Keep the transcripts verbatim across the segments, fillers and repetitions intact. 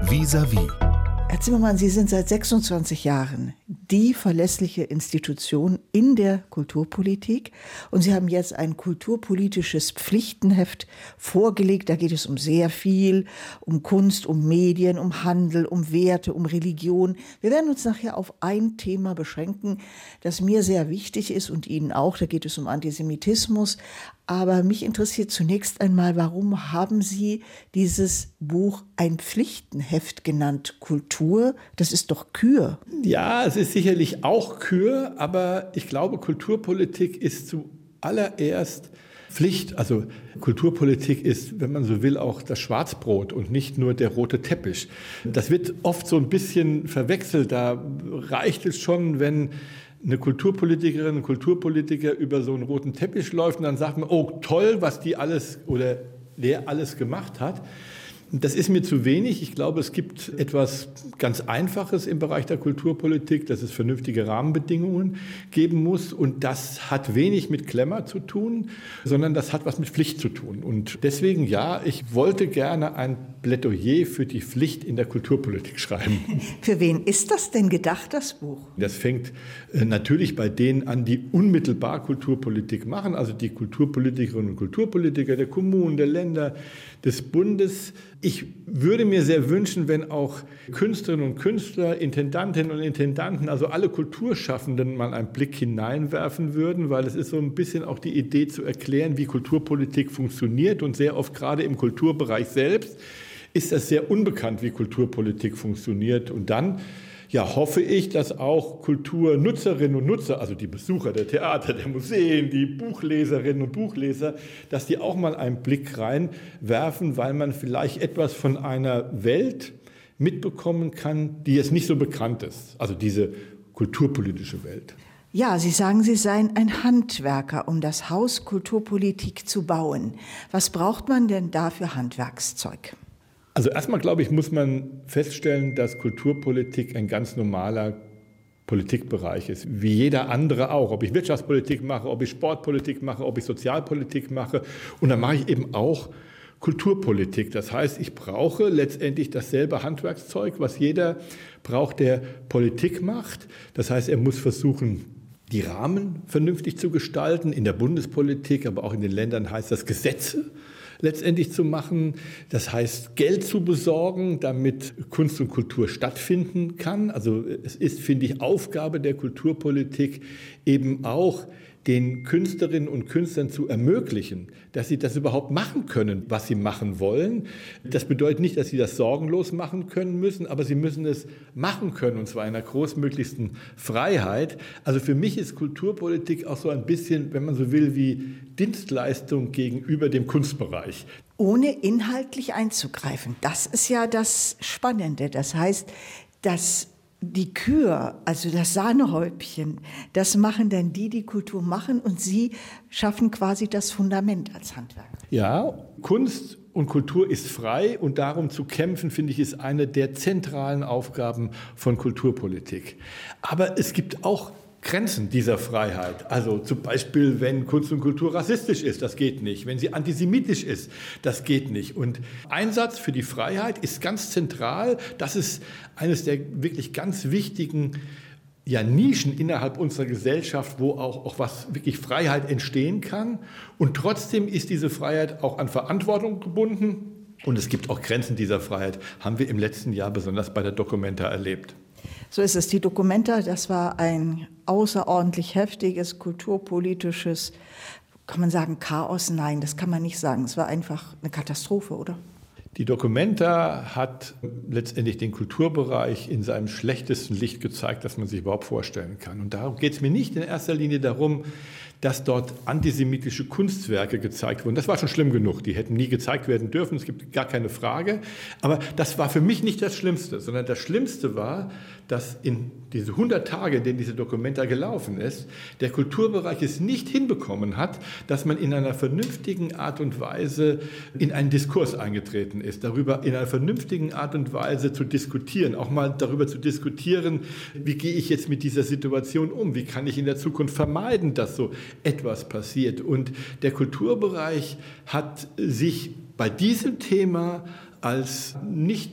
Vis-à-vis. Herr Zimmermann, Sie sind seit sechsundzwanzig Jahren die verlässliche Institution in der Kulturpolitik und Sie haben jetzt ein kulturpolitisches Pflichtenheft vorgelegt. Da geht es um sehr viel, um Kunst, um Medien, um Handel, um Werte, um Religion. Wir werden uns nachher auf ein Thema beschränken, das mir sehr wichtig ist und Ihnen auch. Da geht es um Antisemitismus. Aber mich interessiert zunächst einmal, warum haben Sie dieses Buch ein Pflichtenheft genannt? Kultur, das ist doch Kür. Ja, es ist sicherlich auch Kür, aber ich glaube, Kulturpolitik ist zuallererst Pflicht. Also Kulturpolitik ist, wenn man so will, auch das Schwarzbrot und nicht nur der rote Teppich. Das wird oft so ein bisschen verwechselt. Da reicht es schon, wenn eine Kulturpolitikerin, ein Kulturpolitiker über so einen roten Teppich läuft und dann sagt man, oh toll, was die alles oder der alles gemacht hat. Das ist mir zu wenig. Ich glaube, es gibt etwas ganz Einfaches im Bereich der Kulturpolitik, dass es vernünftige Rahmenbedingungen geben muss. Und das hat wenig mit Klemmer zu tun, sondern das hat was mit Pflicht zu tun. Und deswegen, ja, ich wollte gerne ein Plädoyer für die Pflicht in der Kulturpolitik schreiben. Für wen ist das denn gedacht, das Buch? Das fängt natürlich bei denen an, die unmittelbar Kulturpolitik machen, also die Kulturpolitikerinnen und Kulturpolitiker der Kommunen, der Länder, des Bundes. Ich würde mir sehr wünschen, wenn auch Künstlerinnen und Künstler, Intendantinnen und Intendanten, also alle Kulturschaffenden mal einen Blick hineinwerfen würden, weil es ist so ein bisschen auch die Idee zu erklären, wie Kulturpolitik funktioniert. Und sehr oft gerade im Kulturbereich selbst ist das sehr unbekannt, wie Kulturpolitik funktioniert. Und dann ja, hoffe ich, dass auch Kulturnutzerinnen und Nutzer, also die Besucher der Theater, der Museen, die Buchleserinnen und Buchleser, dass die auch mal einen Blick reinwerfen, weil man vielleicht etwas von einer Welt mitbekommen kann, die jetzt nicht so bekannt ist, also diese kulturpolitische Welt. Ja, Sie sagen, Sie seien ein Handwerker, um das Haus Kulturpolitik zu bauen. Was braucht man denn da für Handwerkszeug? Also erstmal, glaube ich, muss man feststellen, dass Kulturpolitik ein ganz normaler Politikbereich ist, wie jeder andere auch. Ob ich Wirtschaftspolitik mache, ob ich Sportpolitik mache, ob ich Sozialpolitik mache. Und dann mache ich eben auch Kulturpolitik. Das heißt, ich brauche letztendlich dasselbe Handwerkszeug, was jeder braucht, der Politik macht. Das heißt, er muss versuchen, die Rahmen vernünftig zu gestalten. In der Bundespolitik, aber auch in den Ländern heißt das Gesetze letztendlich zu machen. Das heißt, Geld zu besorgen, damit Kunst und Kultur stattfinden kann. Also es ist, finde ich, Aufgabe der Kulturpolitik eben auch, den Künstlerinnen und Künstlern zu ermöglichen, dass sie das überhaupt machen können, was sie machen wollen. Das bedeutet nicht, dass sie das sorgenlos machen können müssen, aber sie müssen es machen können, und zwar in einer großmöglichsten Freiheit. Also für mich ist Kulturpolitik auch so ein bisschen, wenn man so will, wie Dienstleistung gegenüber dem Kunstbereich. Ohne inhaltlich einzugreifen. Das ist ja das Spannende. Das heißt, dass die Kür, also das Sahnehäubchen, das machen dann die, die Kultur machen, und Sie schaffen quasi das Fundament als Handwerker. Ja, Kunst und Kultur ist frei, und darum zu kämpfen, finde ich, ist eine der zentralen Aufgaben von Kulturpolitik. Aber es gibt auch Grenzen dieser Freiheit. Also zum Beispiel, wenn Kunst und Kultur rassistisch ist, das geht nicht. Wenn sie antisemitisch ist, das geht nicht. Und Einsatz für die Freiheit ist ganz zentral. Das ist eines der wirklich ganz wichtigen ja, Nischen innerhalb unserer Gesellschaft, wo auch, auch was wirklich Freiheit entstehen kann. Und trotzdem ist diese Freiheit auch an Verantwortung gebunden. Und es gibt auch Grenzen dieser Freiheit, haben wir im letzten Jahr besonders bei der Documenta erlebt. So ist es. Die Documenta, das war ein außerordentlich heftiges, kulturpolitisches, kann man sagen, Chaos? Nein, das kann man nicht sagen. Es war einfach eine Katastrophe, oder? Die Documenta hat letztendlich den Kulturbereich in seinem schlechtesten Licht gezeigt, das man sich überhaupt vorstellen kann. Und darum geht es mir nicht in erster Linie darum, dass dort antisemitische Kunstwerke gezeigt wurden. Das war schon schlimm genug. Die hätten nie gezeigt werden dürfen, es gibt gar keine Frage. Aber das war für mich nicht das Schlimmste, sondern das Schlimmste war, dass in diese hundert Tage, in denen diese Documenta gelaufen ist, der Kulturbereich es nicht hinbekommen hat, dass man in einer vernünftigen Art und Weise in einen Diskurs eingetreten ist, darüber in einer vernünftigen Art und Weise zu diskutieren, auch mal darüber zu diskutieren, wie gehe ich jetzt mit dieser Situation um, wie kann ich in der Zukunft vermeiden, dass so etwas passiert. Und der Kulturbereich hat sich bei diesem Thema als nicht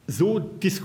so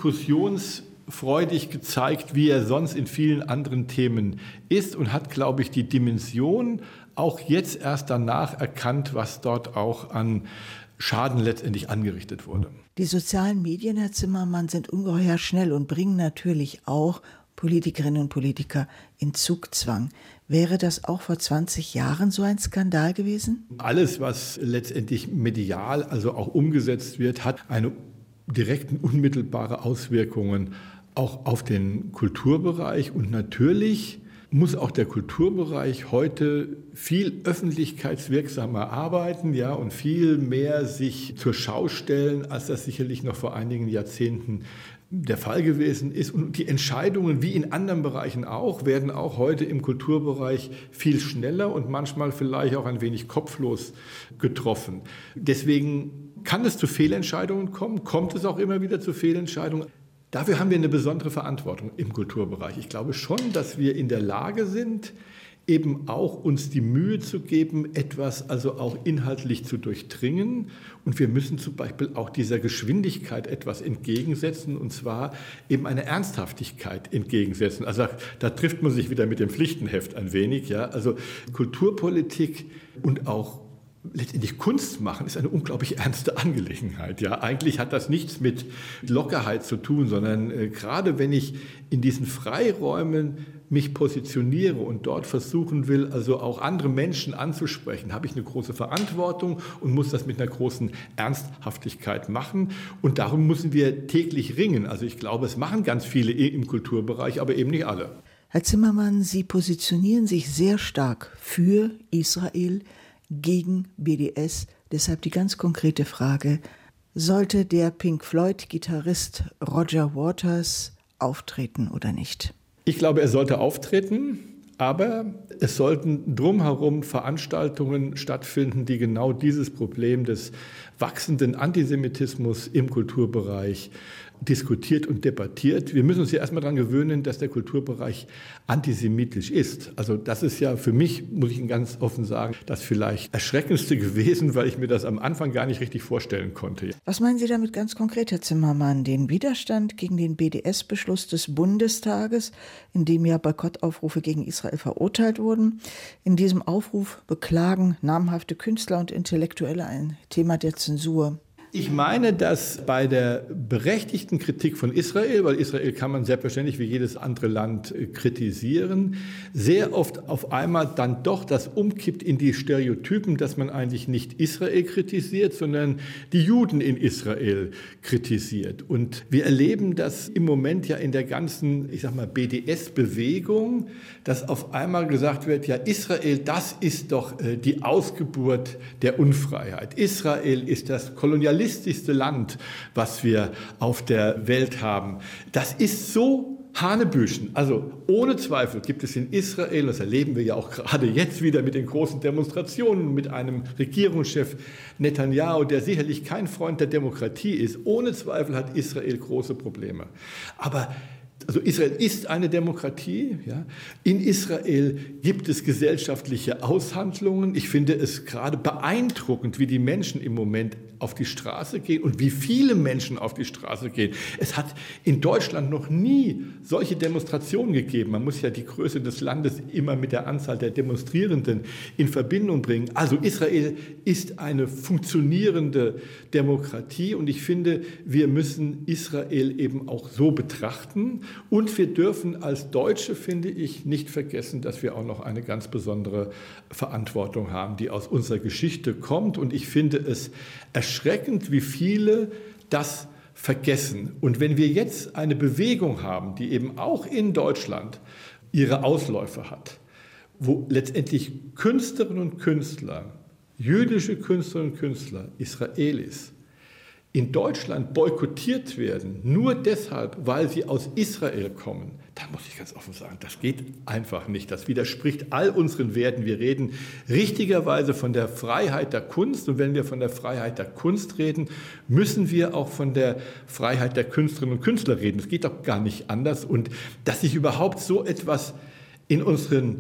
diskussionsfreudig gezeigt, wie er sonst in vielen anderen Themen ist und hat, glaube ich, die Dimension auch jetzt erst danach erkannt, was dort auch an Schaden letztendlich angerichtet wurde. Die sozialen Medien, Herr Zimmermann, sind ungeheuer schnell und bringen natürlich auch Politikerinnen und Politiker in Zugzwang. Wäre das auch vor zwanzig Jahren so ein Skandal gewesen? Alles, was letztendlich medial, also auch umgesetzt wird, hat eine direkten, unmittelbare Auswirkungen auch auf den Kulturbereich. Und natürlich muss auch der Kulturbereich heute viel öffentlichkeitswirksamer arbeiten, ja, und viel mehr sich zur Schau stellen, als das sicherlich noch vor einigen Jahrzehnten der Fall gewesen ist. Und die Entscheidungen, wie in anderen Bereichen auch, werden auch heute im Kulturbereich viel schneller und manchmal vielleicht auch ein wenig kopflos getroffen. Deswegen kann es zu Fehlentscheidungen kommen, kommt es auch immer wieder zu Fehlentscheidungen. Dafür haben wir eine besondere Verantwortung im Kulturbereich. Ich glaube schon, dass wir in der Lage sind, eben auch uns die Mühe zu geben, etwas also auch inhaltlich zu durchdringen. Und wir müssen zum Beispiel auch dieser Geschwindigkeit etwas entgegensetzen, und zwar eben eine Ernsthaftigkeit entgegensetzen. Also da, da trifft man sich wieder mit dem Pflichtenheft ein wenig. Ja? Also Kulturpolitik und auch letztendlich Kunst machen ist eine unglaublich ernste Angelegenheit. Ja, eigentlich hat das nichts mit Lockerheit zu tun, sondern äh, gerade wenn ich in diesen Freiräumen mich positioniere und dort versuchen will, also auch andere Menschen anzusprechen, habe ich eine große Verantwortung und muss das mit einer großen Ernsthaftigkeit machen. Und darum müssen wir täglich ringen. Also ich glaube, es machen ganz viele im Kulturbereich, aber eben nicht alle. Herr Zimmermann, Sie positionieren sich sehr stark für Israel, gegen B D S. Deshalb die ganz konkrete Frage: Sollte der Pink Floyd-Gitarrist Roger Waters auftreten oder nicht? Ich glaube, er sollte auftreten, aber es sollten drumherum Veranstaltungen stattfinden, die genau dieses Problem des wachsenden Antisemitismus im Kulturbereich diskutiert und debattiert. Wir müssen uns ja erstmal daran gewöhnen, dass der Kulturbereich antisemitisch ist. Also das ist ja für mich, muss ich Ihnen ganz offen sagen, das vielleicht Erschreckendste gewesen, weil ich mir das am Anfang gar nicht richtig vorstellen konnte. Was meinen Sie damit ganz konkret, Herr Zimmermann? Den Widerstand gegen den B D S-Beschluss des Bundestages, in dem ja Boykottaufrufe gegen Israel verurteilt wurden. In diesem Aufruf beklagen namhafte Künstler und Intellektuelle ein Thema der Zensur. Ich meine, dass bei der berechtigten Kritik von Israel, weil Israel kann man selbstverständlich wie jedes andere Land kritisieren, sehr oft auf einmal dann doch das umkippt in die Stereotypen, dass man eigentlich nicht Israel kritisiert, sondern die Juden in Israel kritisiert. Und wir erleben das im Moment ja in der ganzen, ich sag mal, B D S-Bewegung, dass auf einmal gesagt wird, ja, Israel, das ist doch die Ausgeburt der Unfreiheit. Israel ist das Kolonialismus. Kolonialistischste Land, was wir auf der Welt haben. Das ist so hanebüchen. Also ohne Zweifel gibt es in Israel, das erleben wir ja auch gerade jetzt wieder mit den großen Demonstrationen, mit einem Regierungschef Netanyahu, der sicherlich kein Freund der Demokratie ist. Ohne Zweifel hat Israel große Probleme. Aber Also Israel ist eine Demokratie. Ja. In Israel gibt es gesellschaftliche Aushandlungen. Ich finde es gerade beeindruckend, wie die Menschen im Moment auf die Straße gehen und wie viele Menschen auf die Straße gehen. Es hat in Deutschland noch nie solche Demonstrationen gegeben. Man muss ja die Größe des Landes immer mit der Anzahl der Demonstrierenden in Verbindung bringen. Also Israel ist eine funktionierende Demokratie und ich finde, wir müssen Israel eben auch so betrachten. Und wir dürfen als Deutsche, finde ich, nicht vergessen, dass wir auch noch eine ganz besondere Verantwortung haben, die aus unserer Geschichte kommt. Und ich finde es erschreckend, wie viele das vergessen. Und wenn wir jetzt eine Bewegung haben, die eben auch in Deutschland ihre Ausläufer hat, wo letztendlich Künstlerinnen und Künstler, jüdische Künstlerinnen und Künstler, Israelis, in Deutschland boykottiert werden, nur deshalb, weil sie aus Israel kommen, dann muss ich ganz offen sagen, das geht einfach nicht. Das widerspricht all unseren Werten. Wir reden richtigerweise von der Freiheit der Kunst. Und wenn wir von der Freiheit der Kunst reden, müssen wir auch von der Freiheit der Künstlerinnen und Künstler reden. Es geht doch gar nicht anders. Und dass sich überhaupt so etwas in unseren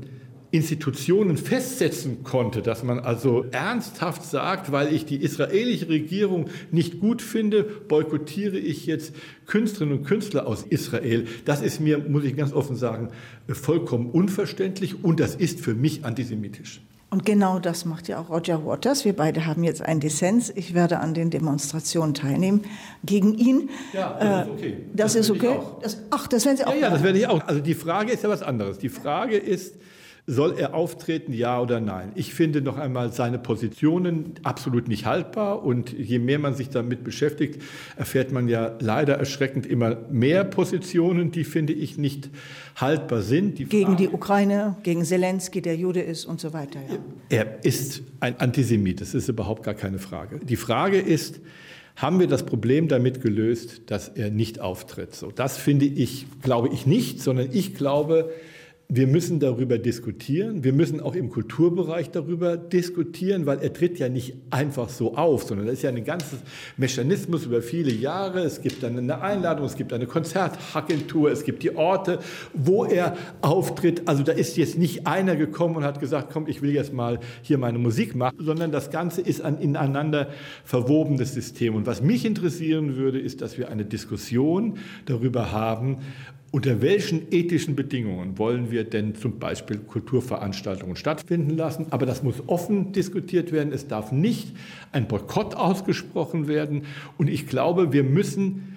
Institutionen festsetzen konnte, dass man also ernsthaft sagt, weil ich die israelische Regierung nicht gut finde, boykottiere ich jetzt Künstlerinnen und Künstler aus Israel. Das ist mir, muss ich ganz offen sagen, vollkommen unverständlich und das ist für mich antisemitisch. Und genau das macht ja auch Roger Waters. Wir beide haben jetzt einen Dissens. Ich werde an den Demonstrationen teilnehmen gegen ihn. Ja, das ist okay. Das, das ist okay? Das, ach, das werden Sie auch. Ja, ja, das werde ich auch. Also die Frage ist ja was anderes. Die Frage ist, soll er auftreten, ja oder nein? Ich finde noch einmal seine Positionen absolut nicht haltbar. Und je mehr man sich damit beschäftigt, erfährt man ja leider erschreckend immer mehr Positionen, die, finde ich, nicht haltbar sind. Die gegen Frage, die Ukraine, gegen Zelensky, der Jude ist und so weiter. Ja. Er ist ein Antisemit, das ist überhaupt gar keine Frage. Die Frage ist, haben wir das Problem damit gelöst, dass er nicht auftritt? So, das finde ich, glaube ich nicht, sondern ich glaube, wir müssen darüber diskutieren. Wir müssen auch im Kulturbereich darüber diskutieren, weil er tritt ja nicht einfach so auf, sondern das ist ja ein ganzes Mechanismus über viele Jahre. Es gibt dann eine Einladung, es gibt eine Konzertagentur, es gibt die Orte, wo er auftritt. Also da ist jetzt nicht einer gekommen und hat gesagt, komm, ich will jetzt mal hier meine Musik machen, sondern das Ganze ist ein ineinander verwobenes System. Und was mich interessieren würde, ist, dass wir eine Diskussion darüber haben, unter welchen ethischen Bedingungen wollen wir denn zum Beispiel Kulturveranstaltungen stattfinden lassen? Aber das muss offen diskutiert werden. Es darf nicht ein Boykott ausgesprochen werden. Und ich glaube, wir müssen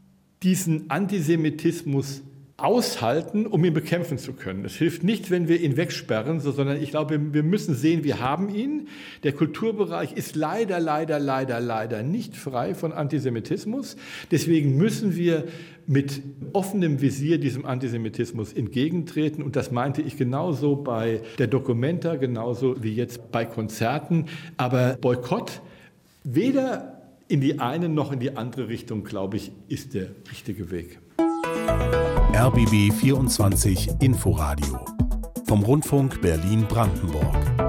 diesen Antisemitismus aushalten, um ihn bekämpfen zu können. Es hilft nicht, wenn wir ihn wegsperren, sondern ich glaube, wir müssen sehen, wir haben ihn. Der Kulturbereich ist leider, leider, leider, leider nicht frei von Antisemitismus. Deswegen müssen wir mit offenem Visier diesem Antisemitismus entgegentreten. Und das meinte ich genauso bei der Documenta, genauso wie jetzt bei Konzerten. Aber Boykott, weder in die eine noch in die andere Richtung, glaube ich, ist der richtige Weg. R B B vierundzwanzig Inforadio vom Rundfunk Berlin-Brandenburg.